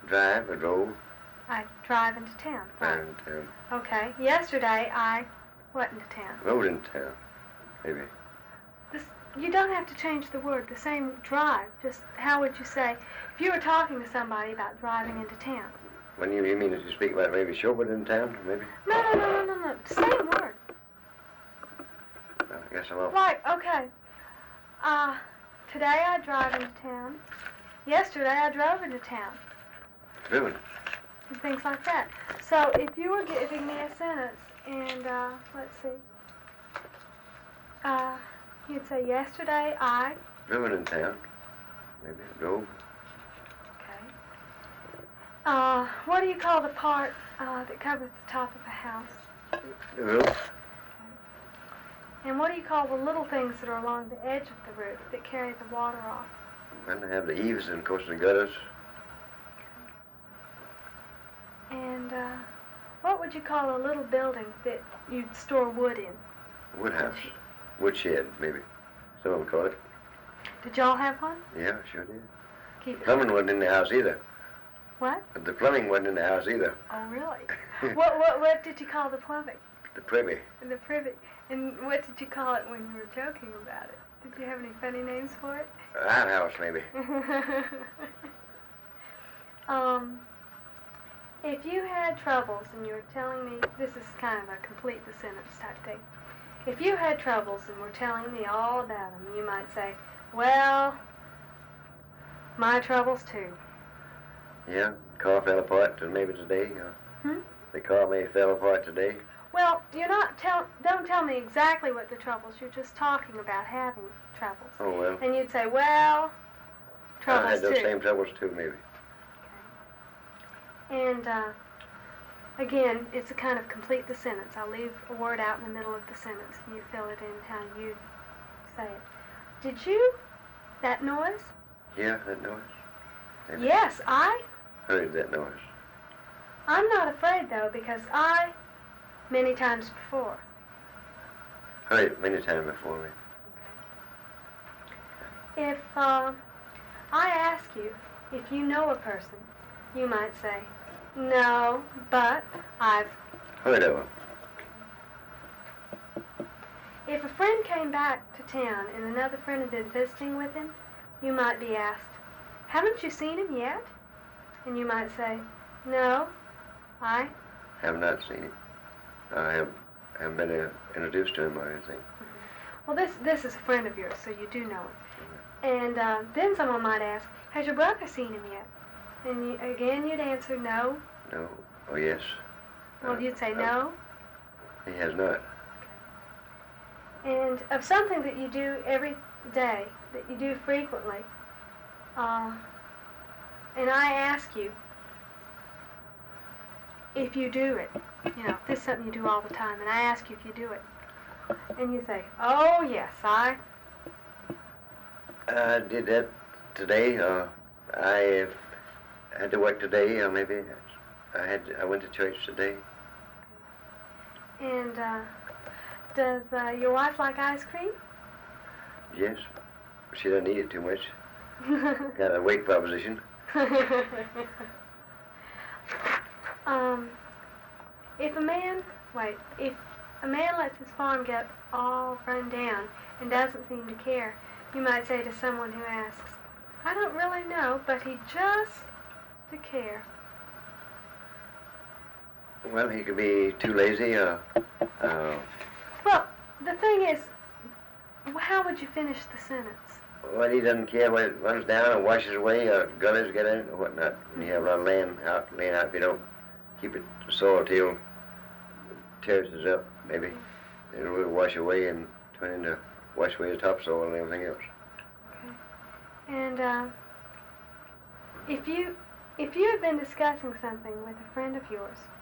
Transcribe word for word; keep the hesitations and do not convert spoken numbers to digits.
Drive or drove? I drive into town. Drive into town. Okay. Yesterday I went into town. Rode into town, maybe. This, you don't have to change the word. The same drive. Just how would you say if you were talking to somebody about driving into town? When you, you mean that you speak about maybe Showwood in town, maybe? No, no, no, no, no, no. Same word. I guess I'm off. Like, okay. Uh, today I drive into town. Yesterday I drove into town. Driven. And things like that. So if you were giving me a sentence and, uh, let's see. Uh, you'd say, yesterday I... Driven in town. Maybe drove. Okay. Uh, what do you call the part uh, that covers the top of a house? The roof. And what do you call the little things that are along the edge of the roof that carry the water off? And they have the eaves and, of course, the gutters. And uh, what would you call a little building that you'd store wood in? Wood house. Woodshed, maybe. Some of them call it. Did y'all have one? Yeah, sure did. Keep it. Plumbing wasn't in the house either. What? The plumbing wasn't in the house either. Oh, really? what, what what did you call the plumbing? The privy. And the privy. And what did you call it when you were joking about it? Did you have any funny names for it? Outhouse, maybe. um, if you had troubles and you were telling me, this is kind of a complete the sentence type thing. If you had troubles and were telling me all about them, you might say, well, my troubles too. Yeah, car fell apart uh, maybe today. Uh, Hmm? The car maybe fell apart today. Well, you're not tell. Don't tell me exactly what the troubles. You're just talking about having troubles. Oh, well. And you'd say, well, troubles I had those too. same troubles too, maybe. Okay. And uh, again, it's a kind of complete the sentence. I'll leave a word out in the middle of the sentence, and you fill it in how you say it. Did you? That noise? Yeah, that noise. Maybe. Yes, I. Heard that noise. I'm not afraid though, because I, many times before. Heard it many times before me. If uh, I ask you if you know a person, you might say, no, but I've Heard of him. If a friend came back to town and another friend had been visiting with him, you might be asked, haven't you seen him yet? And you might say, no, I Have not seen him. I have, haven't been uh, introduced to him or anything. Mm-hmm. Well, this this is a friend of yours, so you do know it. Mm-hmm. And uh, then someone might ask, has your brother seen him yet? And you, again, you'd answer no. No. Oh, yes. Well, Uh, you'd say uh, no. He has not. And of something that you do every day, that you do frequently, uh, and I ask you if you do it, you know, this is something you do all the time, and I ask you if you do it, and you say, oh, yes, I... I did that today. Uh, I had to work today, or maybe I had I went to church today. And uh, does uh, your wife like ice cream? Yes. She doesn't eat it too much. Got a weight proposition. um, if a man, wait, if a man lets his farm get all run down and doesn't seem to care, you might say to someone who asks, I don't really know, but he just to care. Well, he could be too lazy. Uh, uh, Well, the thing is, how would you finish the sentence? well, he doesn't care when it runs down or washes away or gutters get in it or whatnot. When you have a lot of land out, laying out, if you don't keep it soil till it terraces up, maybe it'll really wash away and turn into wash away the topsoil and everything else. Okay. And uh, if you if you have been discussing something with a friend of yours,